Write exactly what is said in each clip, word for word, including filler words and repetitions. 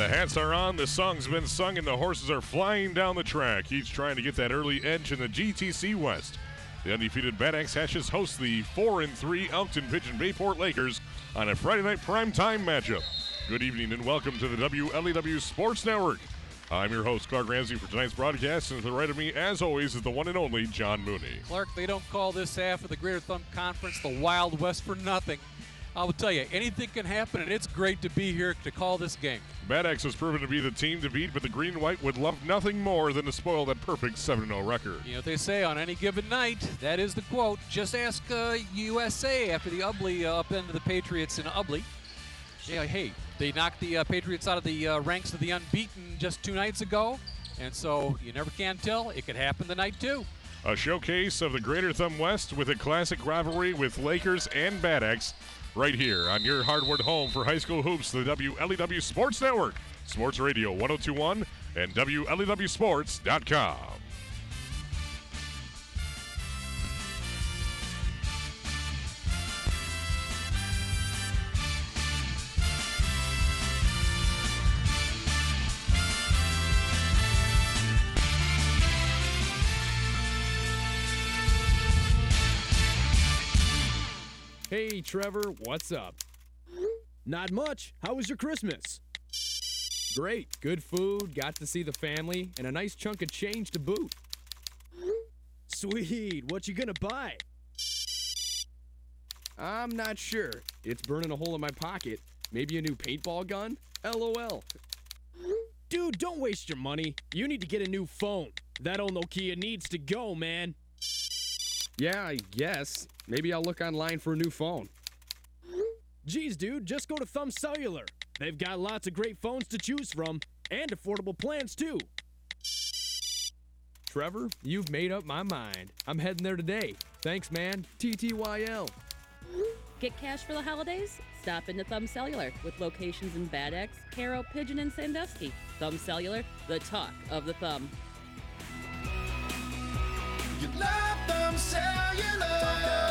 The hats are on, the song's been sung, and the horses are flying down the track, each trying to get that early edge in the G T C West. The undefeated Bad Axe Hatches host the four and three Elkton Pigeon Bayport Lakers on a Friday night primetime matchup. Good evening and welcome to the W L E W Sports Network. I'm your host, Clark Ramsey, for tonight's broadcast, and to the right of me, as always, is the one and only John Mooney. Clark, they don't call this half of the Greater Thumb Conference the Wild West for nothing. I will tell you, anything can happen, and it's great to be here to call this game. Bad Axe has proven to be the team to beat, but the Green and White would love nothing more than to spoil that perfect seven and oh record. You know what they say, on any given night, that is the quote. Just ask uh, U S A after the Ubley uh, upended the Patriots in Ubley. Yeah, hey, they knocked the uh, Patriots out of the uh, ranks of the unbeaten just two nights ago, and so you never can tell. It could happen tonight, too. A showcase of the Greater Thumb West with a classic rivalry with Lakers and Bad Axe right here on your hardwood home for high school hoops, the W L E W Sports Network, Sports Radio one oh two point one, and W L E W sports dot com. Hey, Trevor, what's up? Not much. How was your Christmas? Great. Good food, got to see the family, and a nice chunk of change to boot. Sweet. What you gonna buy? I'm not sure. It's burning a hole in my pocket. Maybe a new paintball gun? LOL. Dude, don't waste your money. You need to get a new phone. That old Nokia needs to go, man. Yeah, I guess. Maybe I'll look online for a new phone. Geez, dude, just go to Thumb Cellular. They've got lots of great phones to choose from, and affordable plans, too. Trevor, you've made up my mind. I'm heading there today. Thanks, man. T T Y L. Get cash for the holidays? Stop into Thumb Cellular with locations in Bad Axe, Caro, Pigeon, and Sandusky. Thumb Cellular, the talk of the thumb. You love Thumb Cellular.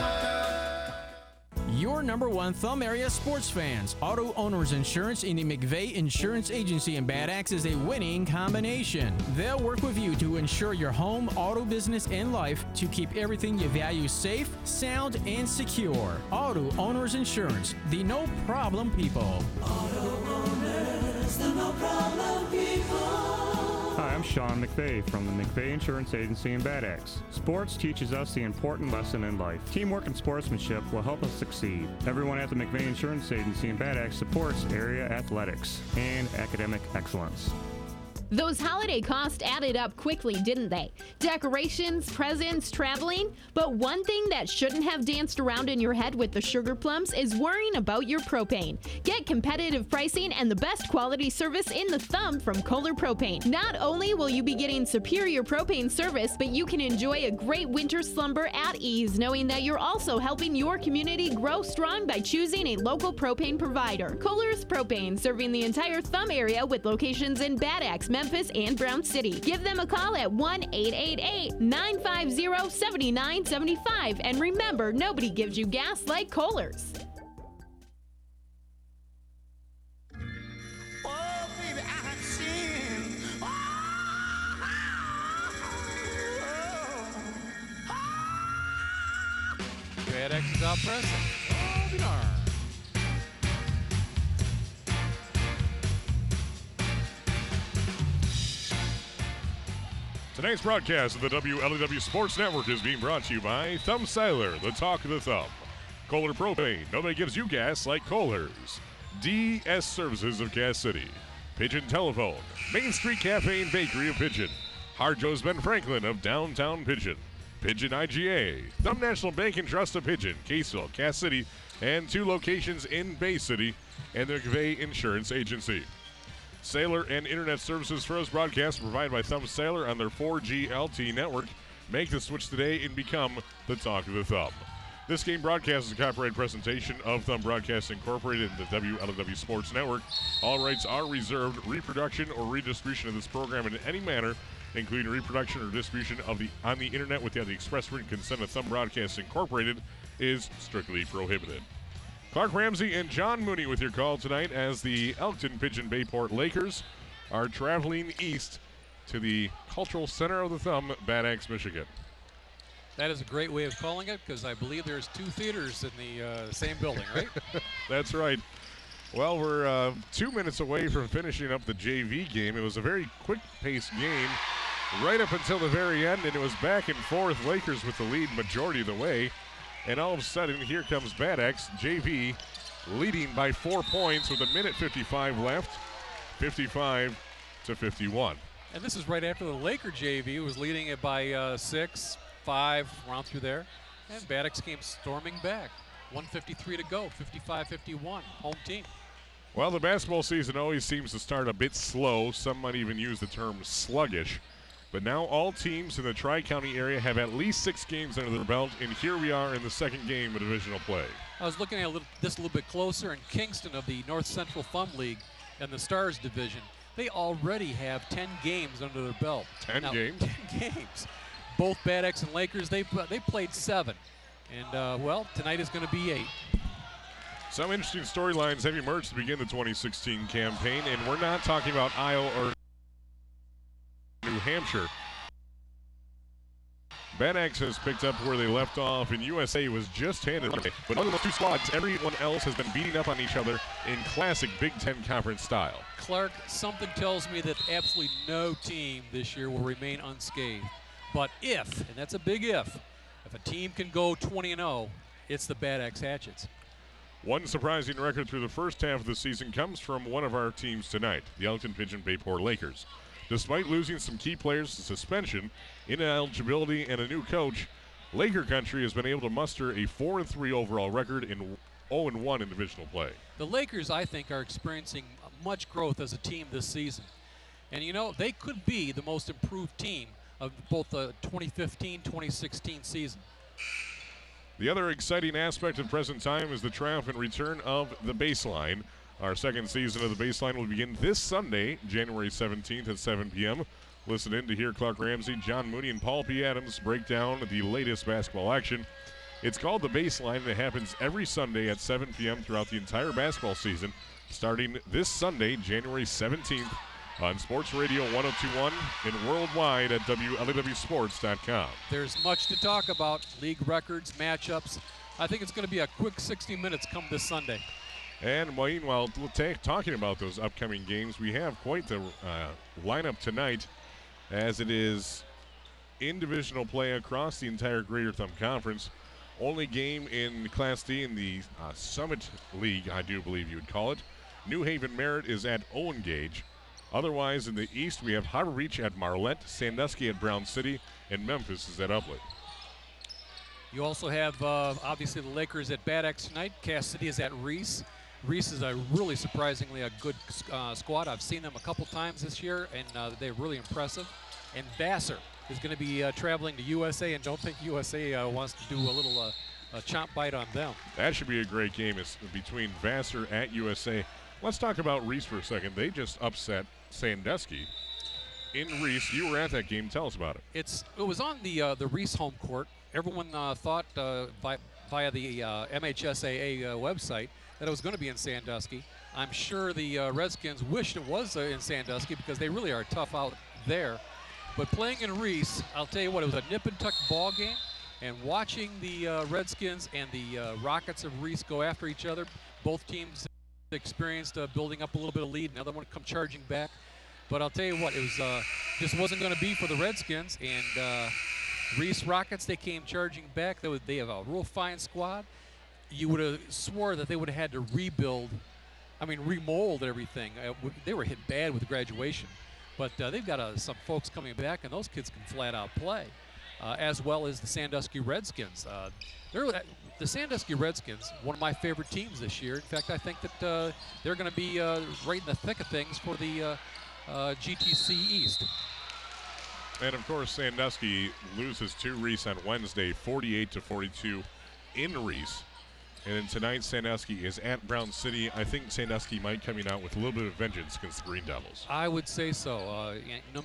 Your number one Thumb area sports fans. Auto Owners Insurance in the McVeigh Insurance Agency in Bad Axe is a winning combination. They'll work with you to ensure your home, auto business, and life to keep everything you value safe, sound, and secure. Auto Owners Insurance, the no problem people. Auto Owners, the no problem people. Hi, I'm Sean McVeigh from the McVeigh Insurance Agency in Bad Axe. Sports teaches us the important lesson in life. Teamwork and sportsmanship will help us succeed. Everyone at the McVeigh Insurance Agency in Bad Axe supports area athletics and academic excellence. Those holiday costs added up quickly, didn't they? Decorations, presents, traveling. But one thing that shouldn't have danced around in your head with the Sugar Plums is worrying about your propane. Get competitive pricing and the best quality service in the thumb from Kohler Propane. Not only will you be getting superior propane service, but you can enjoy a great winter slumber at ease, knowing that you're also helping your community grow strong by choosing a local propane provider. Kohler's Propane, serving the entire thumb area with locations in Bad Axe, Memphis, and Brown City. Give them a call at one eight eight eight, nine five zero, seven nine seven five. And remember, nobody gives you gas like Kohler's. Oh, baby, I have sinned. Oh, oh, oh. Bad Axe is out pressing. Oh, be darned. Tonight's broadcast of the W L E W Sports Network is being brought to you by Thumb Cellular, the talk of the thumb. Kohler Propane, nobody gives you gas like Kohler's. D S Services of Cass City. Pigeon Telephone, Main Street Cafe and Bakery of Pigeon. Hard Joe's Ben Franklin of Downtown Pigeon. Pigeon I G A, Thumb National Bank and Trust of Pigeon, Caseville, Cass City, and two locations in Bay City, and the McVeigh Insurance Agency. Sailor and Internet services for us broadcast provided by Thumb Sailor on their four G L T network. Make the switch today and become the talk of the thumb. This game broadcast is a copyrighted presentation of Thumb Broadcast Incorporated and the W L E W Sports Network. All rights are reserved. Reproduction or redistribution of this program in any manner, including reproduction or distribution of the on the internet without the express written consent of Thumb Broadcast Incorporated, is strictly prohibited. Clark Ramsey and John Mooney with your call tonight as the Elkton Pigeon Bayport Lakers are traveling east to the cultural center of the thumb, Bad Axe, Michigan. That is a great way of calling it because I believe there's two theaters in the uh, same building, right? That's right. Well, we're uh, two minutes away from finishing up the J V game. It was a very quick-paced game right up until the very end, and it was back and forth. Lakers with the lead majority of the way. And all of a sudden, here comes Bad Axe, J V, leading by four points with a minute fifty-five left, fifty-five to fifty-one. And this is right after the Laker J V was leading it by uh, six, five, round through there. And Bad Axe came storming back. one fifty-three to go, fifty-five fifty-one, home team. Well, the basketball season always seems to start a bit slow. Some might even use the term sluggish. But now all teams in the Tri-County area have at least six games under their belt, and here we are in the second game of divisional play. I was looking at a little, this a little bit closer, and Kingston of the North Central Thumb League and the Stars division, they already have ten games under their belt. ten now, games? ten games. Both Bad Axe and Lakers, they, they played seven. And, uh, well, tonight is going to be eight. Some interesting storylines have emerged to begin the twenty sixteen campaign, and we're not talking about Iowa or New Hampshire. Bad Axe has picked up where they left off, and U S A was just handed. But other than those two squads, everyone else has been beating up on each other in classic Big Ten Conference style. Clark, something tells me that absolutely no team this year will remain unscathed. But if, and that's a big if, if a team can go twenty and oh, it's the Bad Axe Hatchets. One surprising record through the first half of the season comes from one of our teams tonight, the Elkton Pigeon Bayport Lakers. Despite losing some key players to suspension, ineligibility, and a new coach, Laker Country has been able to muster a four and three overall record in oh and one in divisional play. The Lakers, I think, are experiencing much growth as a team this season. And, you know, they could be the most improved team of both the twenty fifteen twenty sixteen season. The other exciting aspect of present time is the triumphant return of The Baseline. Our second season of The Baseline will begin this Sunday, January seventeenth at seven p.m. Listen in to hear Clark Ramsey, John Mooney, and Paul P. Adams break down the latest basketball action. It's called The Baseline, and it happens every Sunday at seven p.m. throughout the entire basketball season, starting this Sunday, January seventeenth, on Sports Radio one oh two point one and worldwide at W L A W sports dot com. There's much to talk about, league records, matchups. I think it's going to be a quick sixty minutes come this Sunday. And meanwhile, talking about those upcoming games, we have quite the uh, lineup tonight, as it is in divisional play across the entire Greater Thumb Conference. Only game in Class D in the uh, Summit League, I do believe you would call it. New Haven Merritt is at Owen Gage. Otherwise, in the East, we have Harbor Beach at Marlette, Sandusky at Brown City, and Memphis is at Upland. You also have, uh, obviously, the Lakers at Bad Axe tonight. Cass City is at Reese. Reese is a really surprisingly a good uh, squad. I've seen them a couple times this year, and uh, they're really impressive. And Vassar is going to be uh, traveling to U S A, and don't think U S A uh, wants to do a little uh, a chomp bite on them. That should be a great game. It's between Vassar at U S A. Let's talk about Reese for a second. They just upset Sandusky in Reese. You were at that game. Tell us about it. It's it was on the uh, the Reese home court. Everyone uh, thought uh, via, via the uh, M H S A A uh, website that it was going to be in Sandusky. I'm sure the uh, Redskins wished it was uh, in Sandusky because they really are tough out there. But playing in Reese, I'll tell you what, it was a nip and tuck ball game, and watching the uh, Redskins and the uh, Rockets of Reese go after each other, both teams experienced uh, building up a little bit of lead. Another one come charging back. But I'll tell you what, it was uh, just wasn't going to be for the Redskins. And uh, Reese Rockets, they came charging back. They, would, they have a real fine squad. You would have swore that they would have had to rebuild, I mean, remold everything. Uh, they were hit bad with graduation. But uh, they've got uh, some folks coming back, and those kids can flat out play, uh, as well as the Sandusky Redskins. Uh, they're, the Sandusky Redskins, one of my favorite teams this year. In fact, I think that uh, they're going to be uh, right in the thick of things for the uh, uh, G T C East. And of course, Sandusky loses to Reese on Wednesday, forty-eight to forty-two in Reese. And then tonight, Sandusky is at Brown City. I think Sandusky might coming out with a little bit of vengeance against the Green Devils. I would say so. Uh, no,